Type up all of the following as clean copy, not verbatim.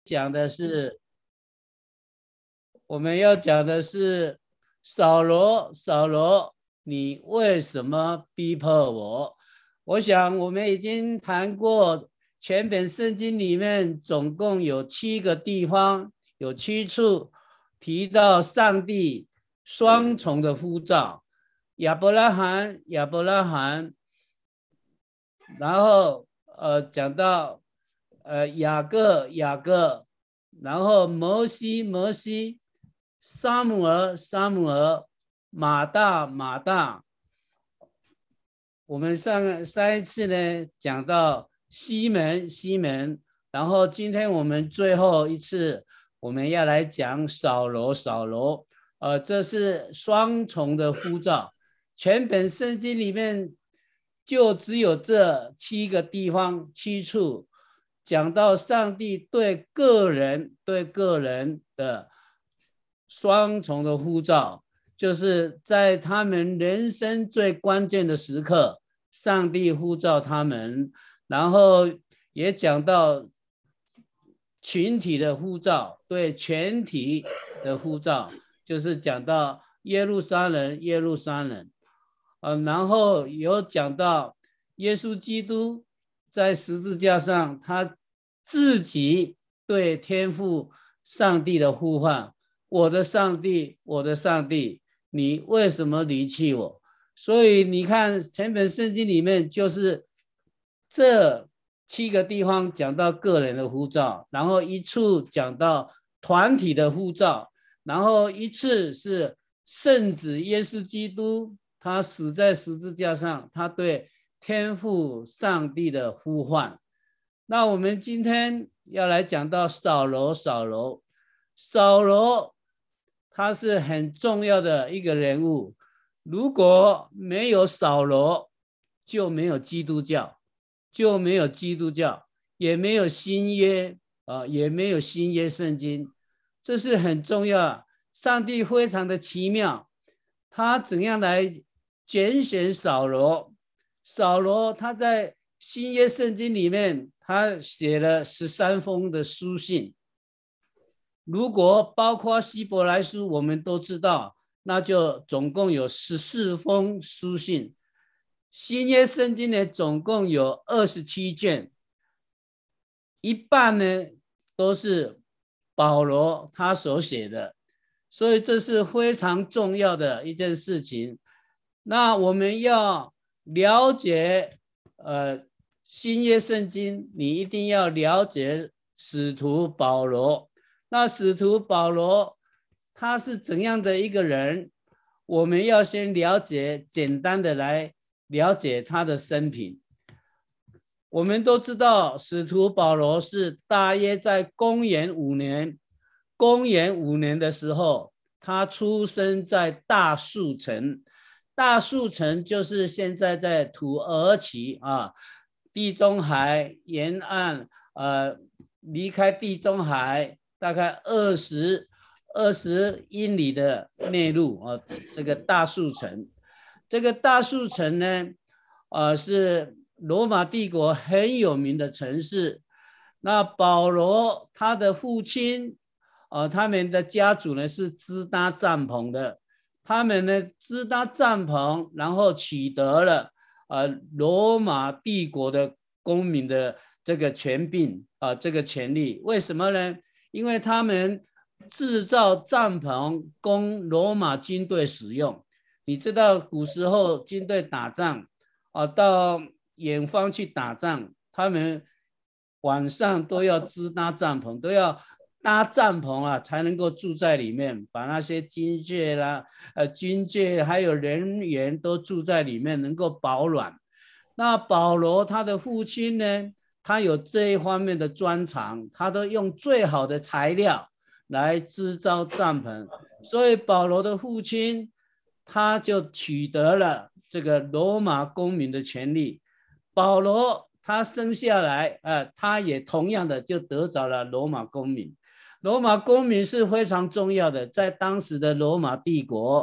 讲的是，我们要讲的是扫罗，扫罗，你为什么逼迫我？我想我们已经谈过，全本圣经里面总共有7个地方，有7处提到上帝双重的呼召，亚伯拉罕，亚伯拉罕，然后讲到雅各，雅各，然后摩西，摩西，撒母耳，撒母耳，马大，马大。我们上一次呢讲到西门，西门，然后今天我们最后一次我们要来讲扫罗，扫罗。这是双重的呼召，全本圣经里面就只有这7个地方7处讲到上帝对个人的双重的呼召，就是在他们人生最关键的时刻，上帝呼召他们，然后也讲到群体的呼召，对全体的呼召，就是讲到耶路撒冷，耶路撒冷。然后有讲到耶稣基督在十字架上，他自己对天父上帝的呼唤：我的上帝，我的上帝，你为什么离弃我？所以你看全本圣经里面就是这7个地方讲到个人的呼召，然后一处讲到团体的呼召，然后一次是圣子耶稣基督他死在十字架上，他对天父上帝的呼唤。那我们今天要来讲到扫罗，扫罗，扫罗他是很重要的一个人物，如果没有扫罗，就没有基督教，就没有基督教，也没有新约，也没有新约圣经，这是很重要。上帝非常的奇妙，他怎样来拣选扫罗？扫罗他在新约圣经里面，他写了13封的书信。如果包括希伯来书，我们都知道，那就总共有14封书信。新约圣经呢，总共有27卷，一半呢都是保罗他所写的，所以这是非常重要的一件事情。那我们要了解新约圣经，你一定要了解使徒保罗。那使徒保罗他是怎样的一个人？我们要先了解，简单的来了解他的生平。我们都知道使徒保罗是大约在公元5年的时候，他出生在大树城。大树城就是现在在土耳其地中海沿岸，离开地中海大概20英里的内陆这个大树城。这个大树城呢，是罗马帝国很有名的城市。那保罗他的父亲，他们的家族呢是支搭帐篷的，他们呢支搭帐篷，然后取得了罗马帝国的公民的这个权柄这个权利。为什么呢？因为他们制造帐篷供罗马军队使用。你知道古时候军队打仗到远方去打仗，他们晚上都要支搭帐篷，都要搭帐篷才能够住在里面，把那些军械啦、军械还有人员都住在里面，能够保暖。那保罗他的父亲呢，他有这一方面的专长，他都用最好的材料来制造帐篷，所以保罗的父亲他就取得了这个罗马公民的权利。保罗他生下来他也同样的就得着了罗马公民。罗马公民是非常重要的，在当时的罗马帝国，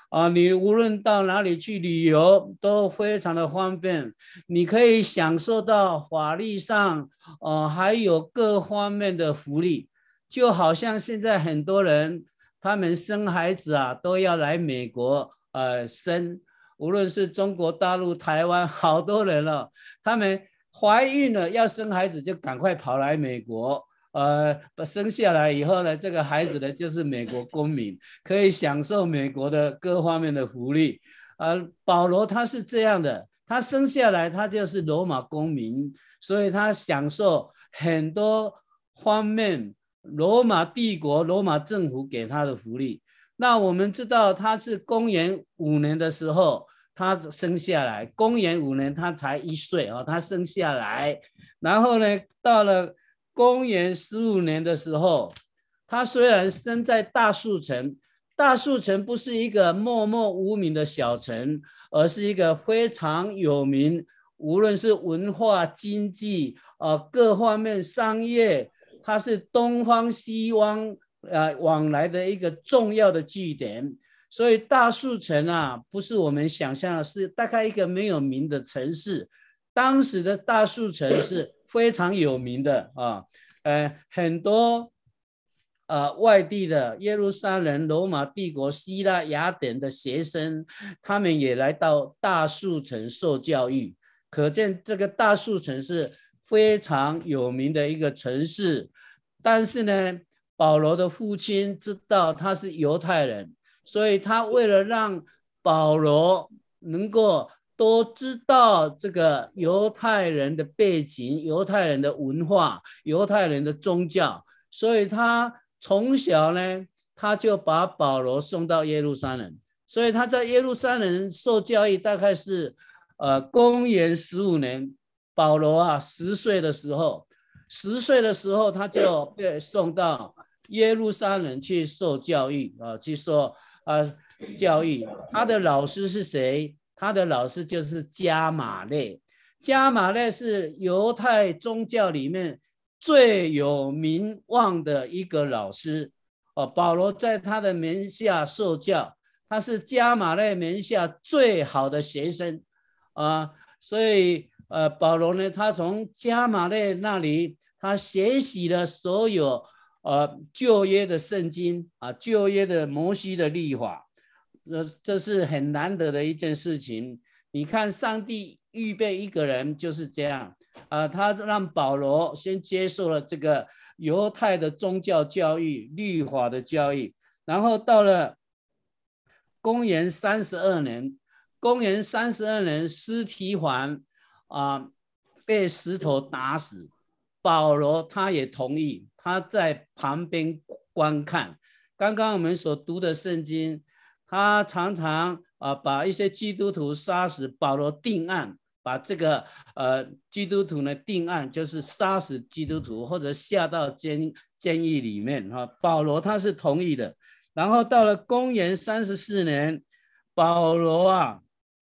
你无论到哪里去旅游都非常的方便，你可以享受到法律上还有各方面的福利，就好像现在很多人他们生孩子都要来美国生，无论是中国大陆、台湾，好多人了，他们怀孕了要生孩子就赶快跑来美国。生下来以后呢，这个孩子呢就是美国公民，可以享受美国的各方面的福利。保罗他是这样的，他生下来他就是罗马公民，所以他享受很多方面罗马帝国、罗马政府给他的福利。那我们知道他是公元5年的时候他生下来，公元5年他才1岁他生下来，然后呢到了公元15年的时候，他虽然生在大树城，大树城不是一个默默无名的小城，而是一个非常有名，无论是文化、经济各方面商业，它是东方西方往来的一个重要的据点。所以大树城不是我们想象的，是大概一个没有名的城市。当时的大树城是非常有名的很多外地的耶路撒冷、罗马帝国、希腊、雅典的学生，他们也来到大树城受教育，可见这个大树城是非常有名的一个城市。但是呢，保罗的父亲知道他是犹太人，所以他为了让保罗能够都知道这个犹太人的背景、犹太人的文化、犹太人的宗教，所以他从小呢，他就把保罗送到耶路撒冷，所以他在耶路撒冷受教育，大概是公元15年，保罗10岁的时候他就被送到耶路撒冷去受教育去受教育。他的老师是谁？他的老师就是加马列。加马列是犹太宗教里面最有名望的一个老师保罗在他的门下受教，他是加马列门下最好的学生所以保罗呢，他从加马列那里他学习了所有旧约的圣经旧约的摩西的律法。这是很难得的一件事情。你看上帝预备一个人就是这样他让保罗先接受了这个犹太的宗教教育、律法的教育，然后到了公元32年，司提反被石头打死，保罗他也同意，他在旁边观看。刚刚我们所读的圣经，他常常把一些基督徒杀死，保罗定案，把这个基督徒呢定案，就是杀死基督徒或者下到监狱里面保罗他是同意的。然后到了公元34年，保罗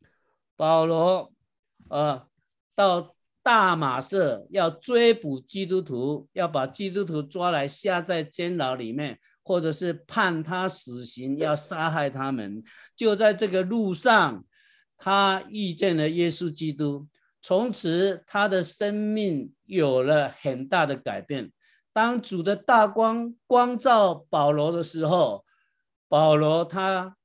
到大马色要追捕基督徒，要把基督徒抓来下在监牢里面，或者是判他死刑，要杀害他们。就在这个路上，他遇见了耶稣基督，从此他的生命有了很大的改变。当主的大光光照保罗的时候，保罗他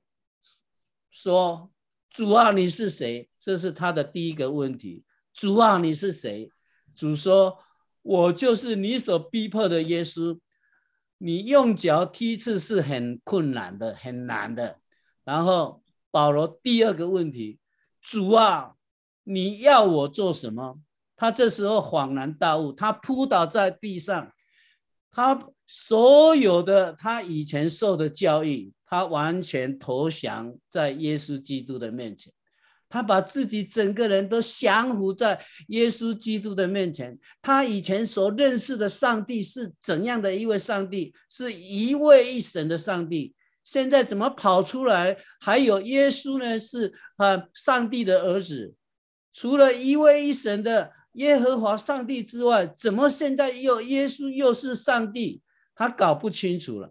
说：主啊，你是谁？这是他的第一个问题。主啊，你是谁？主说：我就是你所逼迫的耶稣。你用脚踢刺是很困难的，很难的。然后保罗第二个问题：主啊，你要我做什么？他这时候恍然大悟，他扑倒在地上，他所有的他以前受的教育，他完全投降在耶稣基督的面前。他把自己整个人都降服在耶稣基督的面前。他以前所认识的上帝是怎样的一位上帝？是一位一神的上帝。现在怎么跑出来还有耶稣呢？是上帝的儿子。除了一位一神的耶和华上帝之外，怎么现在又耶稣又是上帝？他搞不清楚了。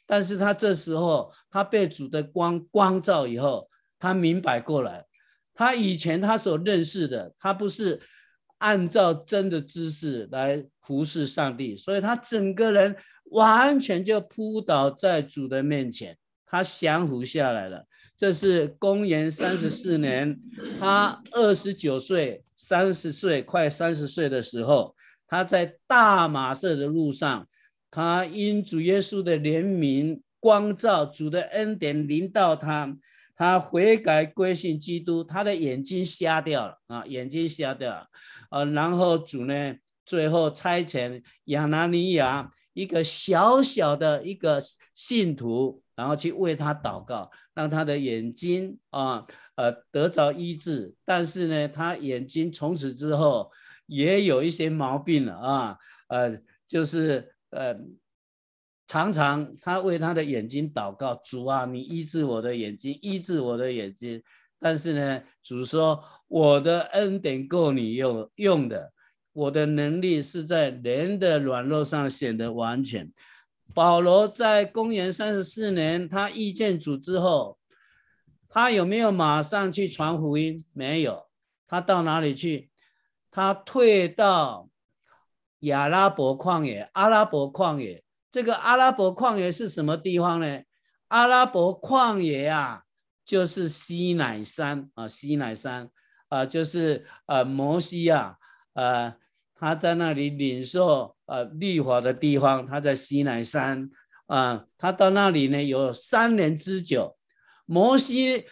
但是他这时候他被主的光照以后，他明白过来，他以前他所认识的，他不是按照真的知识来服侍上帝，所以他整个人完全就扑倒在主的面前，他降服下来了。这是公元34年，他29岁、30岁、快30岁的时候，他在大马色的路上，他因主耶稣的怜悯光照，主的恩典临到他，他悔改归信基督，他的眼睛瞎掉了啊，眼睛瞎掉了然后主呢，最后差遣亚拿尼亚一个小小的一个信徒，然后去为他祷告，让他的眼睛得着医治。但是呢，他眼睛从此之后也有一些毛病了就是常常他为他的眼睛祷告，主啊，你医治我的眼睛，医治我的眼睛。但是呢，主说我的恩典够你用的，我的能力是在人的软弱上显得完全。保罗在公元34年，他遇见主之后，他有没有马上去传福音？没有，他到哪里去？他退到亚拉伯旷野，阿拉伯旷野。这个阿拉伯旷野是什么地方呢？阿拉伯旷野就是西乃山西乃山就是摩西他在那里领受律法的地方，他在西乃山他到那里呢有3年之久。摩西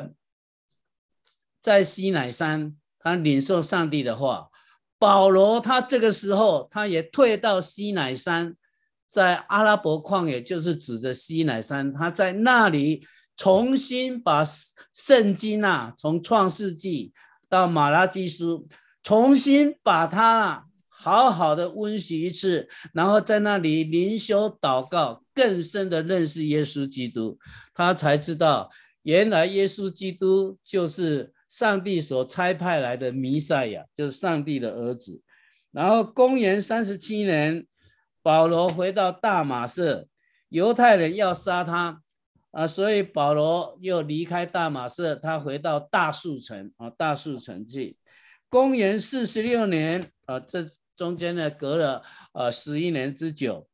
在西乃山，他领受上帝的话。保罗他这个时候他也退到西乃山，在阿拉伯旷野，就是指着西乃山，他在那里重新把圣经从创世纪到马拉基书，重新把它好好的温习一次，然后在那里灵修祷告，更深的认识耶稣基督，他才知道原来耶稣基督就是上帝所差派来的弥赛亚，就是上帝的儿子。然后公元37年，保罗回到大马色，犹太人要杀他所以保罗又离开大马色，他回到大树城大树城去。公元46年这中间呢隔了11年之久。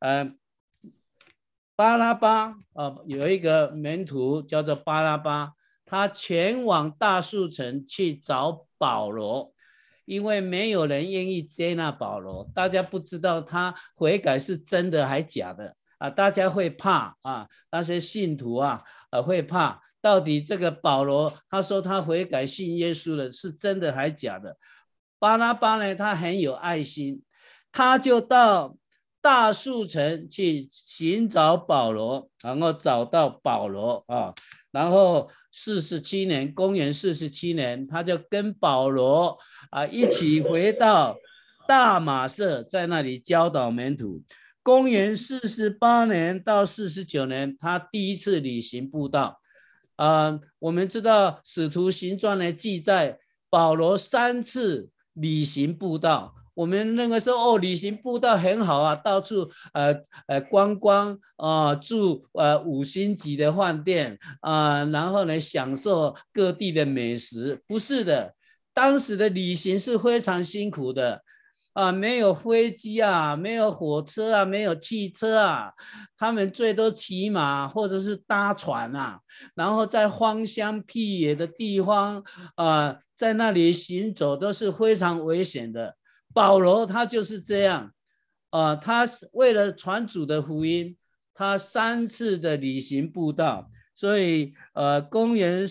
巴拉巴有一个门徒叫做巴拉巴，他前往大树城去找保罗，因为没有人愿意接纳保罗，大家不知道他悔改是真的还假的大家会怕那些信徒会怕，到底这个保罗他说他悔改信耶稣了，是真的还假的？巴拉巴呢，他很有爱心，他就到大树城去寻找保罗，然后找到保罗然后47年，公元47年，他就跟保罗一起回到大马色，在那里教导门徒。公元48年到49年，他第一次旅行布道。我们知道使徒行传的记载，保罗3次旅行布道。我们那个时候旅行步道很好到处观光住5星级的饭店然后呢享受各地的美食。不是的，当时的旅行是非常辛苦的没有飞机没有火车没有汽车他们最多骑马或者是搭船然后在荒乡僻野的地方在那里行走都是非常危险的。保罗他就是这样他为了传主的福音，他3次的旅行布道。所以公元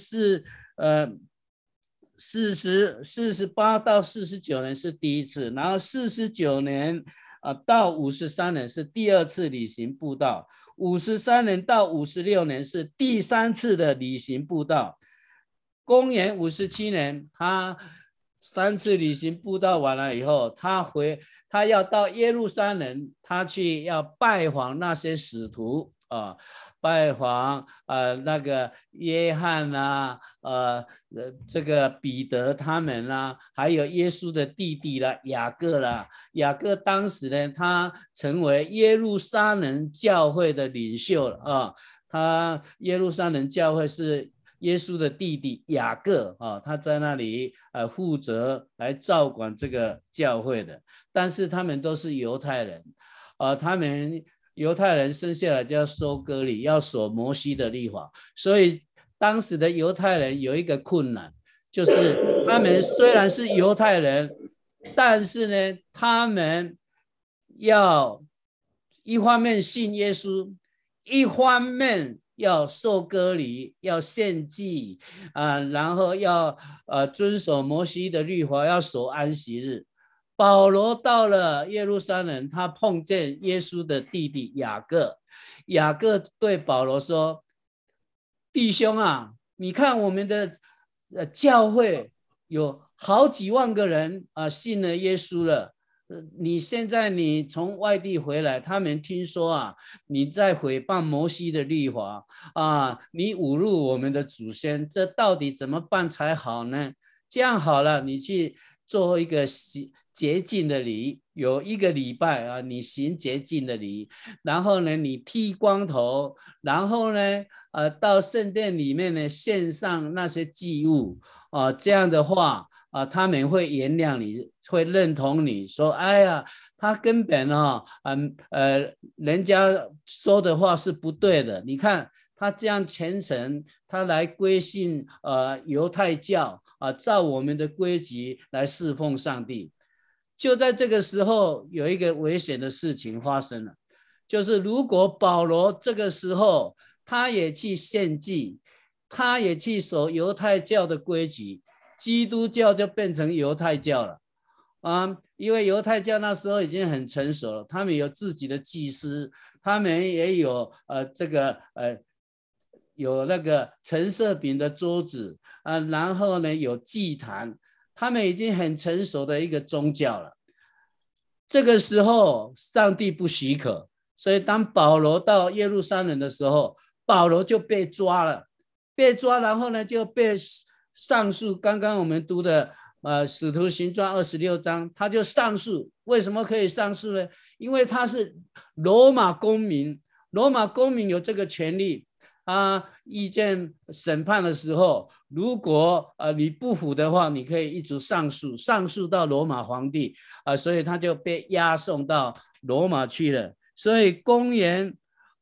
48到49年是第一次，然后49年到53年是第2次旅行布道，53年到56年是第3次的旅行布道。公元57年他3次旅行布道完了以后，他要到耶路撒冷，他去要拜访那些使徒啊，拜访那个约翰啊，这个彼得他们啦，还有耶稣的弟弟啦，雅各啦。雅各当时呢，他成为耶路撒冷教会的领袖了啊。他耶路撒冷教会是耶稣的弟弟雅各啊，他在那里负责来照管这个教会的。但是他们都是犹太人他们犹太人生下来就要受割礼，要守摩西的律法，所以当时的犹太人有一个困难，就是他们虽然是犹太人，但是呢，他们要一方面信耶稣，一方面要受割礼，要献祭然后要遵守摩西的律法，要守安息日。保罗到了耶路撒冷，他碰见耶稣的弟弟雅各。雅各对保罗说：“弟兄啊，你看我们的教会有好几万个人信了耶稣了。你现在你从外地回来，他们听说你在毁谤摩西的律法你侮辱我们的祖先，这到底怎么办才好呢？这样好了，你去做一个洁净的礼，有1个礼拜你行洁净的礼，然后呢，你剃光头，然后呢，到圣殿里面呢献上那些祭物这样的话他们会原谅你，会认同你说，哎呀，他根本人家说的话是不对的，你看他这样虔诚，他来归信犹太教照我们的规矩来侍奉上帝。就在这个时候，有一个危险的事情发生了，就是如果保罗这个时候他也去献祭，他也去守犹太教的规矩，基督教就变成犹太教了因为犹太教那时候已经很成熟了，他们有自己的祭司，他们也有有那个陈设饼的桌子然后呢有祭坛，他们已经很成熟的一个宗教了。这个时候上帝不许可，所以当保罗到耶路撒冷的时候，保罗就被抓了，然后呢就被上诉。刚刚我们读的使徒行传26章，他就上诉。为什么可以上诉呢？因为他是罗马公民，罗马公民有这个权利意见审判的时候，如果你不服的话，你可以一直上诉到罗马皇帝所以他就被押送到罗马去了。所以公元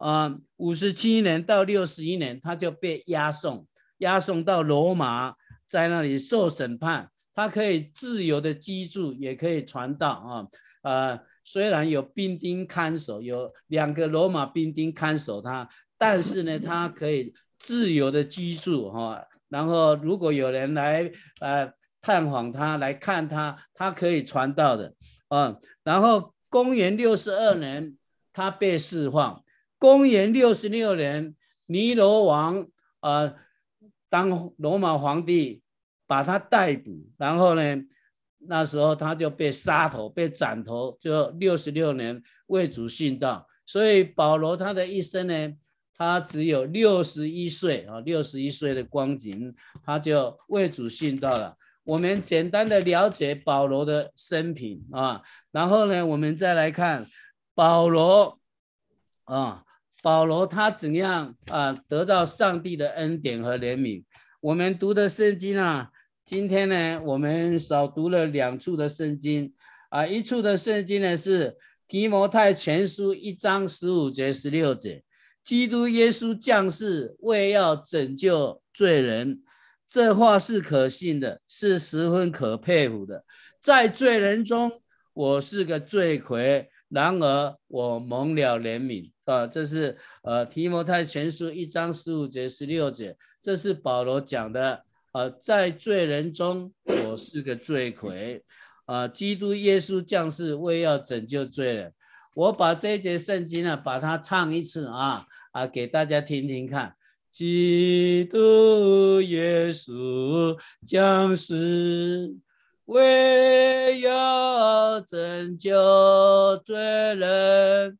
57年到61年，他就被押送到罗马，在那里受审判。他可以自由的居住，也可以传道虽然有兵丁看守，有2个罗马兵丁看守他，但是呢，他可以自由的居住然后如果有人来探访他，来看他，他可以传道的然后公元62年他被释放，公元66年尼罗王当罗马皇帝把他逮捕，然后呢那时候他就被杀头，被斩头，就66年为主殉道。所以保罗他的一生呢，他只有61岁61岁的光景，他就为主殉道了。我们简单的了解保罗的生平然后呢，我们再来看保罗保罗他怎样得到上帝的恩典和怜悯。我们读的圣经今天呢，我们少读了2处的圣经一处的圣经呢是提摩太前书1章15节16节，基督耶稣降世为要拯救罪人，这话是可信的，是十分可佩服的。在罪人中，我是个罪魁，然而我蒙了怜悯这是提摩太前书1章15节16节，这是保罗讲的在罪人中我是个罪魁基督耶稣降世为要拯救罪人。我把这一节圣经把它唱一次给大家听听看。基督耶稣降世为要拯救罪人，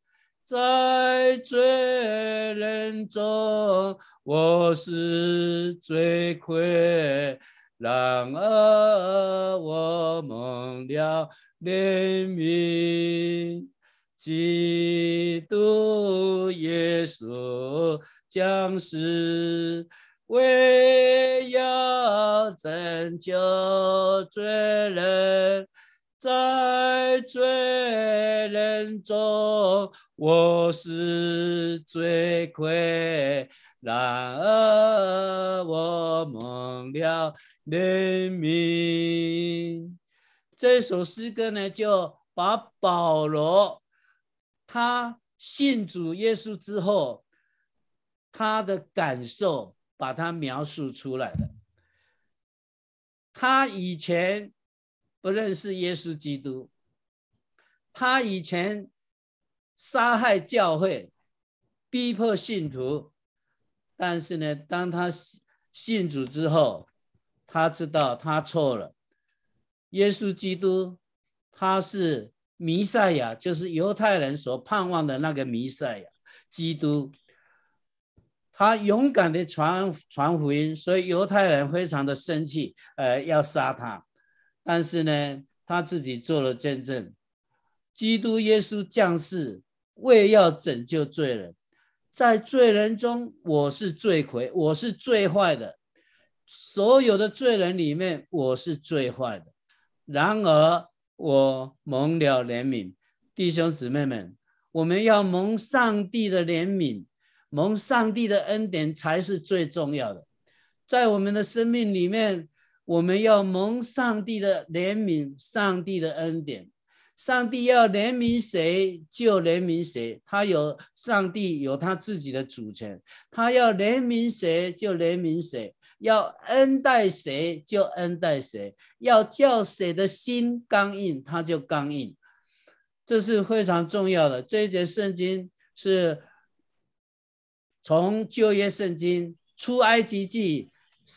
在罪人中，我是罪魁，然而我蒙了怜悯。基督耶稣降世，为要拯救罪人，在罪人中，我是罪魁，然而我蒙了怜悯。这首诗歌呢，就把保罗他信主耶稣之后，他的感受把它描述出来了。他以前不认识耶稣基督，他以前杀害教会，逼迫信徒，但是呢，当他信主之后，他知道他错了。耶稣基督他是弥赛亚，就是犹太人所盼望的那个弥赛亚基督。他勇敢的传福音，所以犹太人非常的生气，要杀他。但是呢，他自己做了见证，基督耶稣降世，为要拯救罪人，在罪人中我是罪魁，我是最坏的，所有的罪人里面我是最坏的。然而我蒙了怜悯。弟兄姊妹们，我们要蒙上帝的怜悯，蒙上帝的恩典才是最重要的。在我们的生命里面，我们要蒙上帝的怜悯，上帝的恩典。上帝要怜悯谁就怜悯谁，上帝有他自己的主权，他要怜悯谁就怜悯谁，要恩待谁就恩待谁，要叫谁的心刚硬他就刚硬。这是非常重要的。这一节圣经是从旧约圣经出埃及记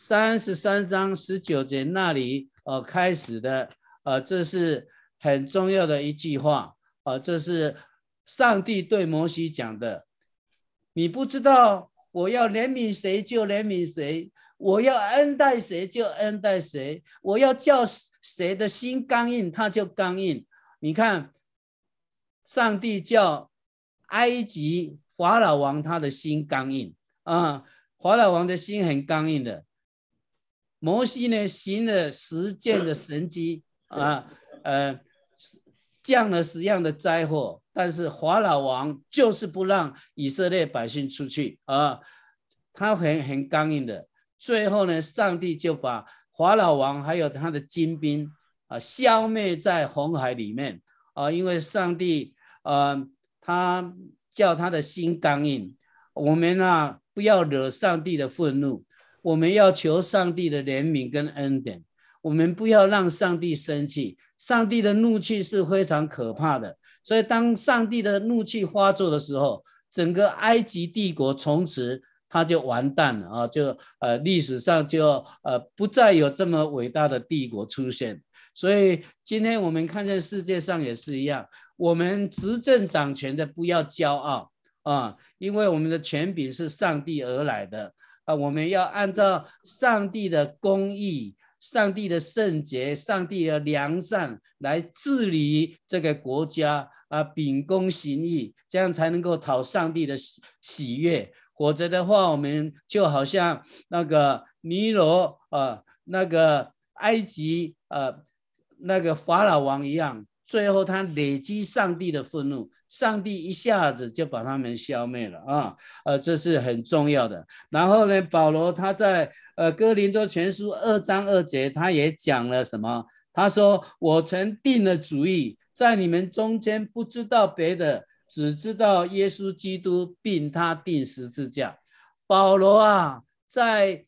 33章19节那里开始的，这是很重要的一句话，这是上帝对摩西讲的。你不知道我要怜悯谁就怜悯谁，我要恩待谁就恩待谁，我要叫谁的心刚硬他就刚硬。你看，上帝叫埃及法老王他的心刚硬啊，法老王的心很刚硬的。摩西呢行了10件的神迹啊，降了10样的灾祸，但是法老王就是不让以色列百姓出去啊，他很刚硬的。最后呢，上帝就把法老王还有他的精兵消灭在红海里面因为上帝他叫他的心刚硬。我们不要惹上帝的愤怒，我们要求上帝的怜悯跟恩典，我们不要让上帝生气。上帝的怒气是非常可怕的，所以当上帝的怒气发作的时候，整个埃及帝国从此他就完蛋了历史上就不再有这么伟大的帝国出现。所以今天我们看见世界上也是一样，我们执政掌权的不要骄傲因为我们的权柄是上帝而来的我们要按照上帝的公义、上帝的圣洁、上帝的良善来治理这个国家秉公行义，这样才能够讨上帝的喜悦。否则的话，我们就好像那个尼罗那个埃及那个法老王一样，最后他累积上帝的愤怒，上帝一下子就把他们消灭了这是很重要的。然后呢，保罗他在哥林多前书2章2节他也讲了什么？他说：我曾定了主意，在你们中间不知道别的，只知道耶稣基督并他钉十字架。保罗在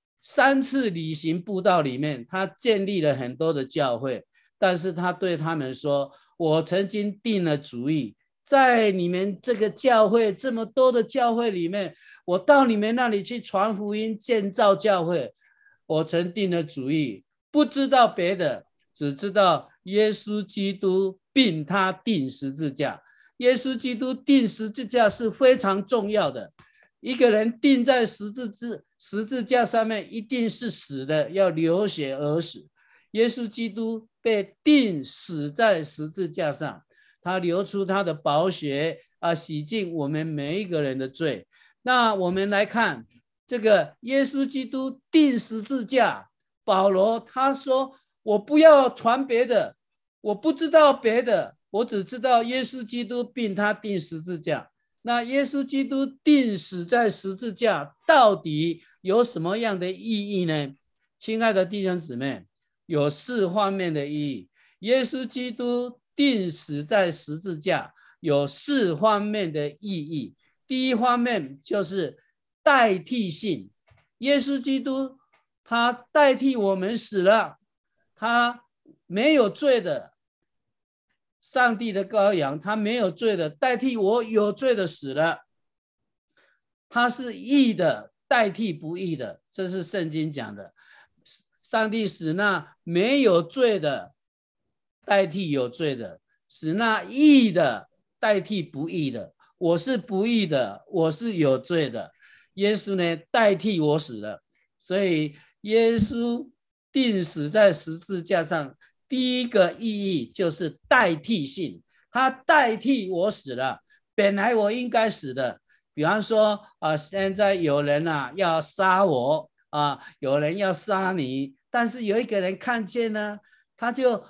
3次旅行布道里面，他建立了很多的教会，但是他对他们说：我曾经定了主意，在你们这个教会这么多的教会里面，我到你们那里去传福音，建造教会。我曾定了主意，不知道别的，只知道耶稣基督并他钉十字架。 耶稣基督钉十字架是非常重要的。一个人钉在十字架上面，一定是死的，要流血而死。耶稣基督被钉死在十字架上，他流出他的宝血洗净我们每一个人的罪。那我们来看这个耶稣基督钉十字架，保罗他说：“我不要传别的，我不知道别的，我只知道耶稣基督并他钉十字架。”那耶稣基督钉死在十字架，到底有什么样的意义呢？亲爱的弟兄姊妹，有4方面的意义。耶稣基督钉死在十字架有4方面的意义。第一方面就是代替性，耶稣基督他代替我们死了，他没有罪的，上帝的羔羊，他没有罪的，代替我有罪的死了。他是义的，代替不义的，这是圣经讲的。上帝使那没有罪的，代替有罪的，使那义的代替不义的。我是不义的，我是有罪的，耶稣呢代替我死了。所以耶稣钉死在十字架上，第一个意义就是代替性，他代替我死了，本来我应该死的。比方说现在有人要杀我有人要杀你，但是有一个人看见呢，他就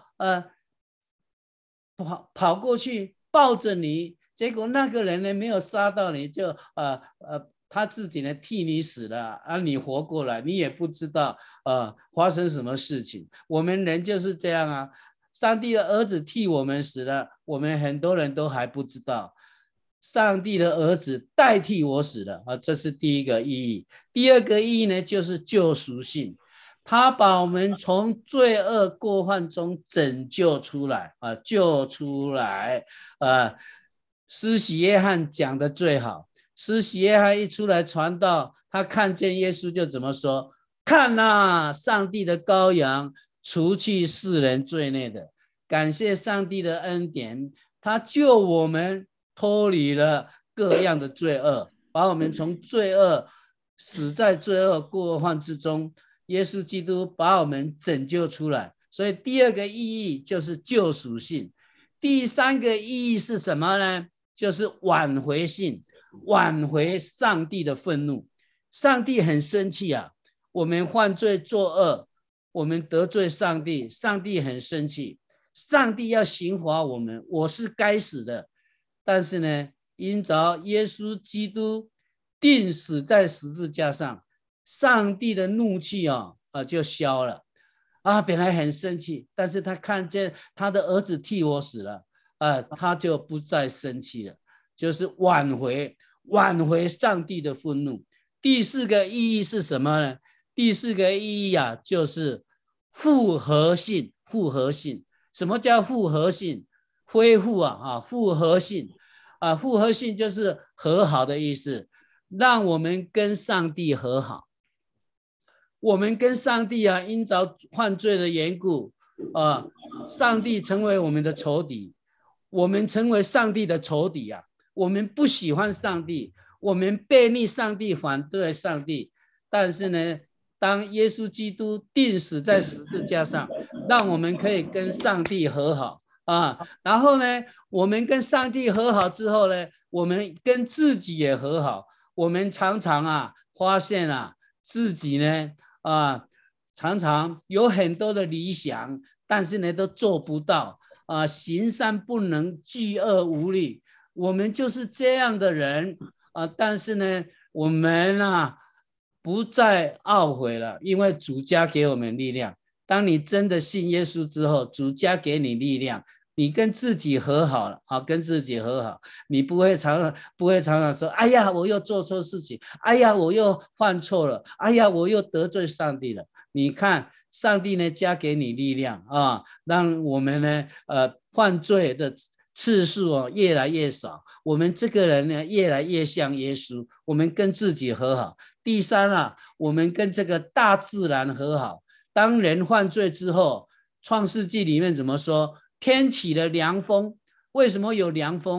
跑过去抱着你，结果那个人呢没有杀到你，就他自己呢替你死了你活过来，你也不知道发生什么事情。我们人就是这样上帝的儿子替我们死了，我们很多人都还不知道。上帝的儿子代替我死了这是第一个意义。第二个意义呢，就是救赎性，他把我们从罪恶过犯中拯救出来救出来施洗约翰讲的最好，施洗约翰一出来传道，他看见耶稣就怎么说：看上帝的羔羊，除去世人罪孽的。感谢上帝的恩典，他救我们脱离了各样的罪恶，把我们从罪恶死在罪恶过犯之中，耶稣基督把我们拯救出来。所以第二个意义就是救赎性。第三个意义是什么呢？就是挽回性，挽回上帝的愤怒。上帝很生气我们犯罪作恶，我们得罪上帝，上帝很生气，上帝要刑罚我们，我是该死的。但是呢，因着耶稣基督钉死在十字架上，上帝的怒气就消了本来很生气，但是他看见他的儿子替我死了他就不再生气了，就是挽回上帝的愤怒。第四个意义是什么呢？第四个意义就是复合性。什么叫复合性？恢复复合性复合性就是和好的意思，让我们跟上帝和好。我们跟上帝因着犯罪的缘故上帝成为我们的仇敌，我们成为上帝的仇敌我们不喜欢上帝，我们背逆上帝，反对上帝。但是呢，当耶稣基督钉死在十字架上，让我们可以跟上帝和好然后呢，我们跟上帝和好之后呢，我们跟自己也和好。我们常常发现自己呢常常有很多的理想，但是呢都做不到行善不能，惧恶无力。我们就是这样的人但是呢我们不再懊悔了，因为主加给我们力量。当你真的信耶稣之后，主加给你力量，你跟自己和好了跟自己和好，你不会常常说哎呀我又做错事情，哎呀我又犯错了，哎呀我又得罪上帝了。你看上帝呢加给你力量让我们呢犯罪的次数越来越少，我们这个人呢越来越像耶稣，我们跟自己和好。第三我们跟这个大自然和好。当人犯罪之后，创世纪里面怎么说？天起了凉风。为什么有凉风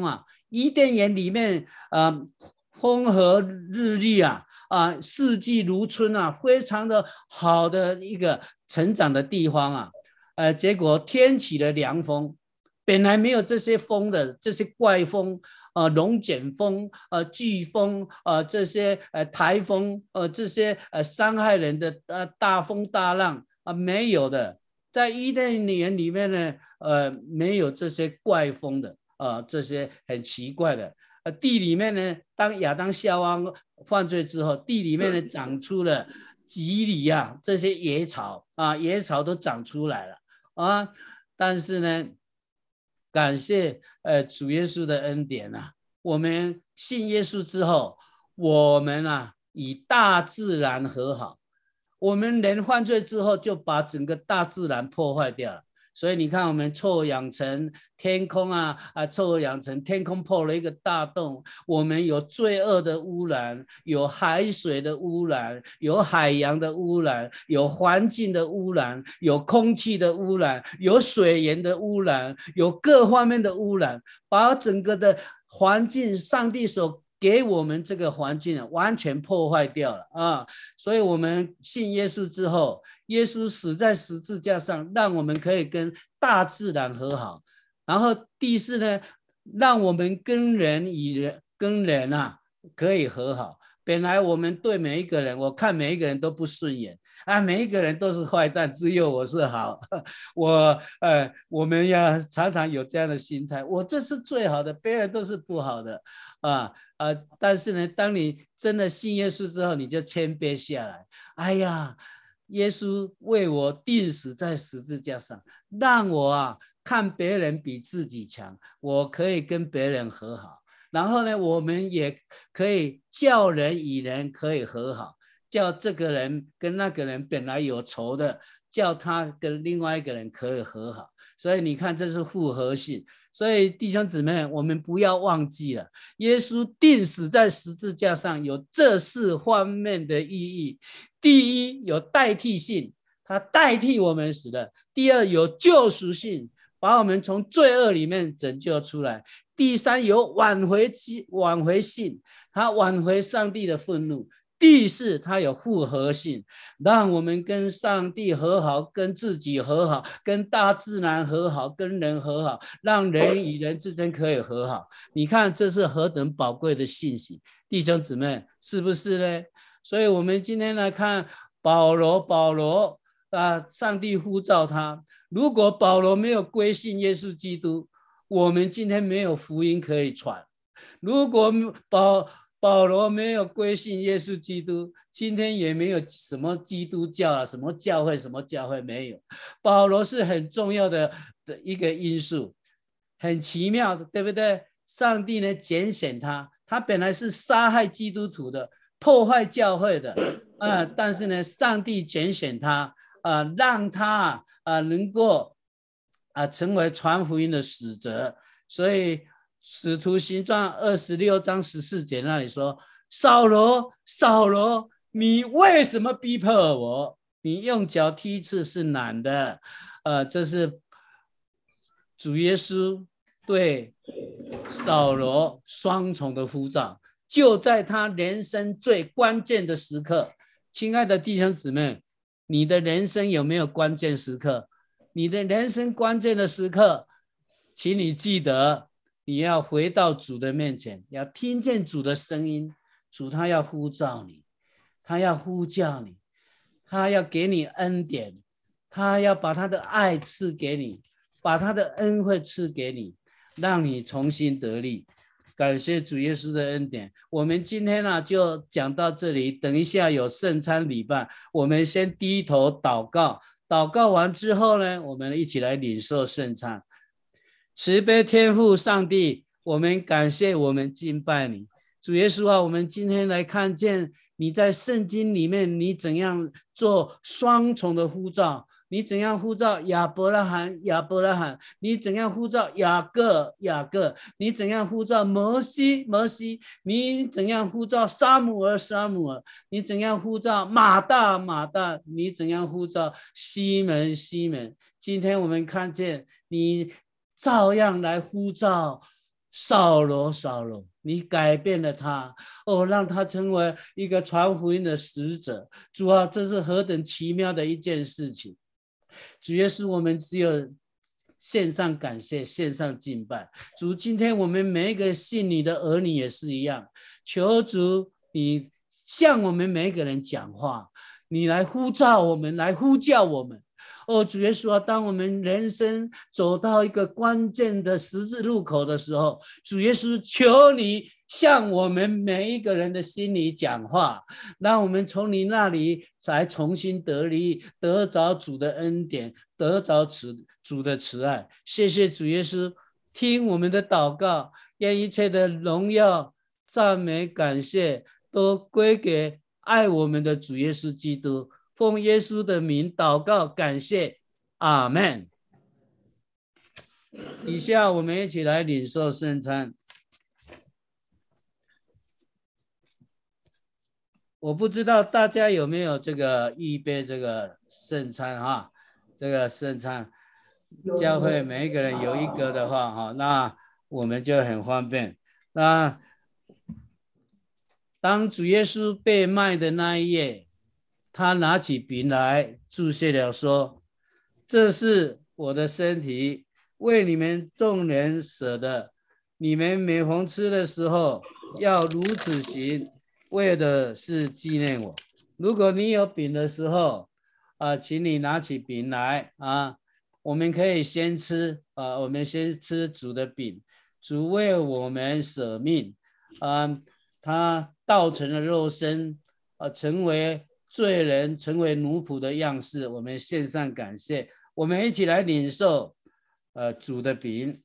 伊甸园里面风和日丽四季如春非常的好的一个成长的地方结果天起了凉风，本来没有这些风的，这些怪风龙卷风飓风这些台风这些伤害人的大风大浪没有的。在伊甸园里面呢没有这些怪风的这些很奇怪的地里面呢，当亚当夏娃犯罪之后，地里面呢长出了蒺藜这些野草野草都长出来了但是呢感谢主耶稣的恩典我们信耶稣之后，我们与大自然和好。我们人犯罪之后，就把整个大自然破坏掉了。所以你看，我们臭氧层天空臭氧层天空破了一个大洞，我们有罪恶的污染，有海水的污染，有海洋的污染，有环境的污染，有空气的污染，有水源的污染，有各方面的污染，把整个的环境，上帝所给我们这个环境完全破坏掉了所以我们信耶稣之后，耶稣死在十字架上，让我们可以跟大自然和好。然后第四呢，让我们跟人可以和好。本来我们对每一个人，我看每一个人都不顺眼每一个人都是坏蛋，只有我是好。我们要常常有这样的心态，我这是最好的，别人都是不好的但是呢，当你真的信耶稣之后，你就谦卑下来。哎呀，耶稣为我钉死在十字架上，让我看别人比自己强，我可以跟别人和好。然后呢，我们也可以叫人与人可以和好，叫这个人跟那个人本来有仇的，叫他跟另外一个人可以和好。所以你看，这是复合性。所以弟兄姊妹，我们不要忘记了，耶稣钉死在十字架上有这4方面的意义。第一，有代替性，他代替我们死了；第二，有救赎性，把我们从罪恶里面拯救出来；第三，有挽回性，他挽回上帝的愤怒；第四，它有复合性，让我们跟上帝和好，跟自己和好，跟大自然和好，跟人和好，让人与人之间可以和好。你看这是何等宝贵的信息，弟兄姊妹，是不是呢？所以我们今天来看保罗上帝呼召他，如果保罗没有归信耶稣基督，我们今天没有福音可以传。如果保罗没有归信耶稣基督，今天也没有什么基督教什么教会没有。保罗是很重要的一个因素，很奇妙的，对不对？上帝呢拣选他，他本来是杀害基督徒的，破坏教会的但是呢，上帝拣选他让他能够成为传福音的使者。所以使徒行传26章14节那里说，扫罗扫罗，你为什么逼迫我？你用脚踢刺是难的这是主耶稣对扫罗双重的呼召，就在他人生最关键的时刻。亲爱的弟兄姊妹，你的人生有没有关键时刻？你的人生关键的时刻，请你记得，你要回到主的面前，要听见主的声音。主他要呼召你，他要呼叫你，他要给你恩典，他要把他的爱赐给你，把他的恩惠赐给你，让你重新得力。感谢主耶稣的恩典。我们今天就讲到这里，等一下有圣餐礼拜，我们先低头祷告，祷告完之后呢，我们一起来领受圣餐。慈悲天父上帝，我们感谢，我们敬拜你。主耶稣我们今天来看见你在圣经里面，你怎样做双重的呼召，你怎样呼召亚伯拉罕，你怎样呼召雅各，你怎样呼召摩西，你怎样呼召撒母耳，你怎样呼召马大，你怎样呼召西门。今天我们看见你照样来呼召扫罗，扫罗，你改变了他，让他成为一个传福音的使者。主啊，这是何等奇妙的一件事情！主耶稣，我们只有献上感谢，献上敬拜。主，今天我们每一个信你的儿女也是一样，求主你向我们每一个人讲话，你来呼召我们，来呼叫我们。主耶稣啊，当我们人生走到一个关键的十字路口的时候，主耶稣，求你向我们每一个人的心里讲话，让我们从你那里才重新得力，得着主的恩典，得着主的慈爱。谢谢主耶稣，听我们的祷告，愿一切的荣耀、赞美、感谢都归给爱我们的主耶稣基督。奉耶稣的名祷告，感谢，阿们。以下我们一起来领受圣餐。我不知道大家有没有这个预备这个圣餐哈，这个圣餐教会每一个人有一个的话哈，那我们就很方便。那当主耶稣被卖的那一夜，他拿起饼来注谢了，说：“这是我的身体，为你们众人舍的。你们每逢吃的时候，要如此行，为的是纪念我。”如果你有饼的时候，请你拿起饼来啊。我们可以先吃我们先吃主的饼，主为我们舍命他道成了肉身成为罪人，成为奴仆的样式，我们献上感谢。我们一起来领受主的饼。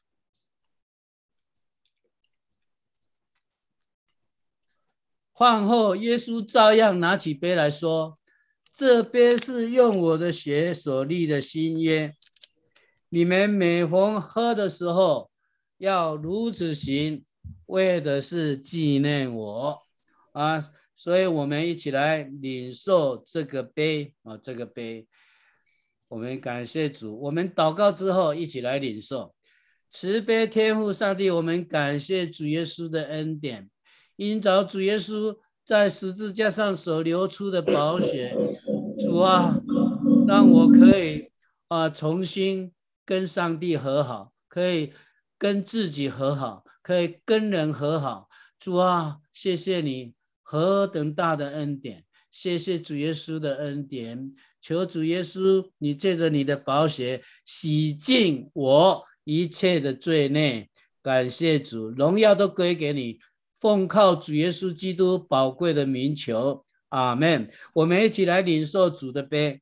饭后，耶稣照样拿起杯来说：“这杯是用我的血所立的新约，你们每逢喝的时候，要如此行，为的是纪念我。”所以我们一起来领受这个杯这个杯，我们感谢主。我们祷告之后一起来领受。慈悲天父上帝，我们感谢主耶稣的恩典，因着主耶稣在十字架上所流出的宝血，主啊，让我可以重新跟上帝和好，可以跟自己和好，可以跟人和好。主啊，谢谢你何等大的恩典，谢谢主耶稣的恩典，求主耶稣你借着你的宝血洗净我一切的罪孽。感谢主，荣耀都归给你，奉靠主耶稣基督宝贵的名求，阿们。我们一起来领受主的杯。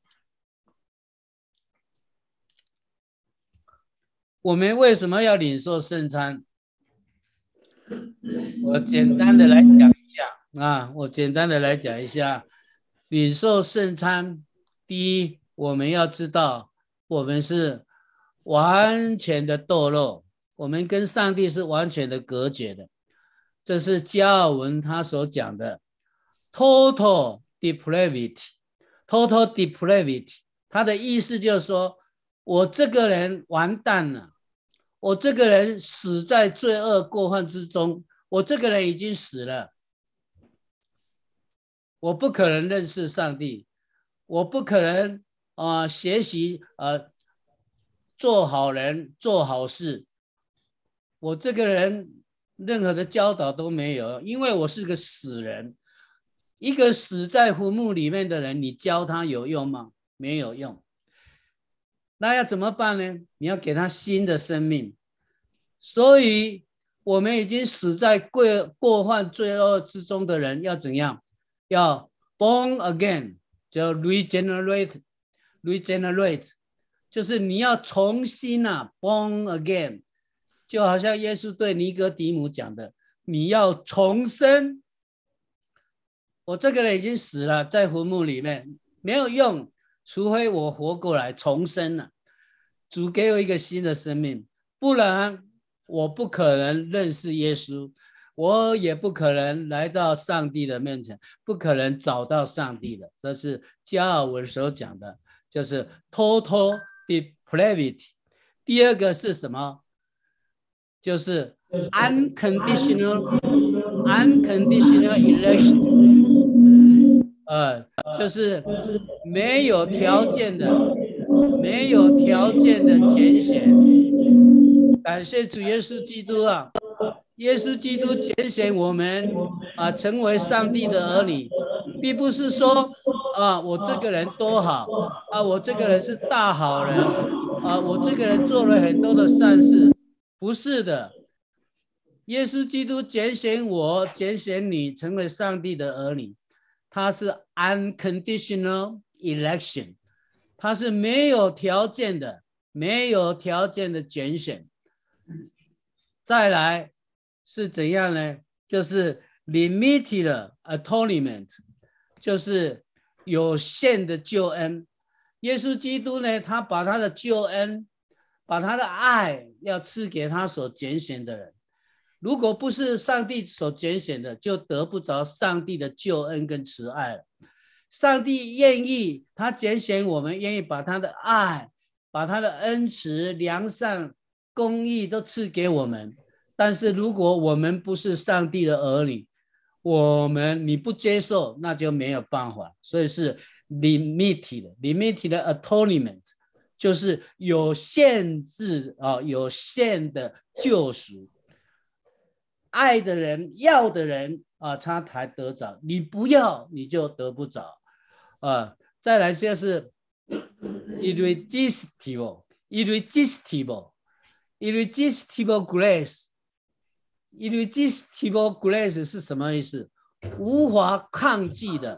我们为什么要领受圣餐？我简单的来讲一下我简单的来讲一下，领受圣餐。第一，我们要知道我们是完全的堕落，我们跟上帝是完全的隔绝的，这是加尔文他所讲的 total depravity。 total depravity 他的意思就是说，我这个人完蛋了，我这个人死在罪恶过犯之中，我这个人已经死了，我不可能认识上帝，我不可能学习做好人做好事，我这个人任何的教导都没有，因为我是个死人。一个死在坟墓里面的人，你教他有用吗？没有用。那要怎么办呢？你要给他新的生命。所以我们已经死在过犯罪恶之中的人要怎样？要 born again， 叫 regenerate， 就是你要重新born again， 就好像耶稣对尼哥底母讲的，你要重生。我这个人已经死了，在坟墓里面没有用，除非我活过来重生了，主给我一个新的生命，不然我不可能认识耶稣，我也不可能来到上帝的面前，不可能找到上帝的。这是加尔文所讲的，就是 total depravity。 第二个是什么？就是 unconditional election，就是没有条件的拣选。感谢主耶稣基督啊！耶稣基督拣选我们成为上帝的儿女，并不是说我这个人多好我这个人是大好人我这个人做了很多的善事，不是的。耶稣基督拣选我，拣选你成为上帝的儿女，他是 unconditional election， 他是没有条件的拣选。再来是怎样呢？就是 limited atonement， 就是有限的救恩。耶稣基督呢，他把他的救恩，把他的爱要赐给他所拣选的人。如果不是上帝所拣选的，就得不着上帝的救恩跟慈爱了。上帝愿意，他拣选我们，愿意把他的爱，把他的恩慈、良善、公义都赐给我们。但是如果我们不是上帝的儿女，你不接受，那就没有办法。所以是 limited atonement， 就是有限制有限的救赎。爱的人，要的人他才得着，你不要你就得不着再来就是 irresistible grace。irresistible grace 是什么意思？无法抗拒的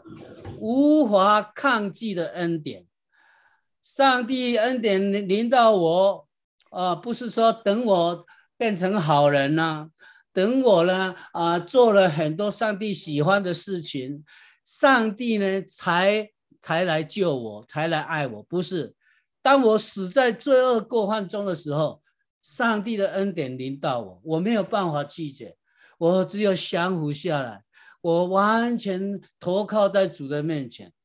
恩典。上帝恩典临到我不是说等我变成好人等我呢做了很多上帝喜欢的事情，上帝呢才来救我，才来爱我。不是，当我死在罪恶过犯中的时候，上帝的恩典临到我，我没有办法拒绝，我只有降服下来，我完全投靠在主的面前，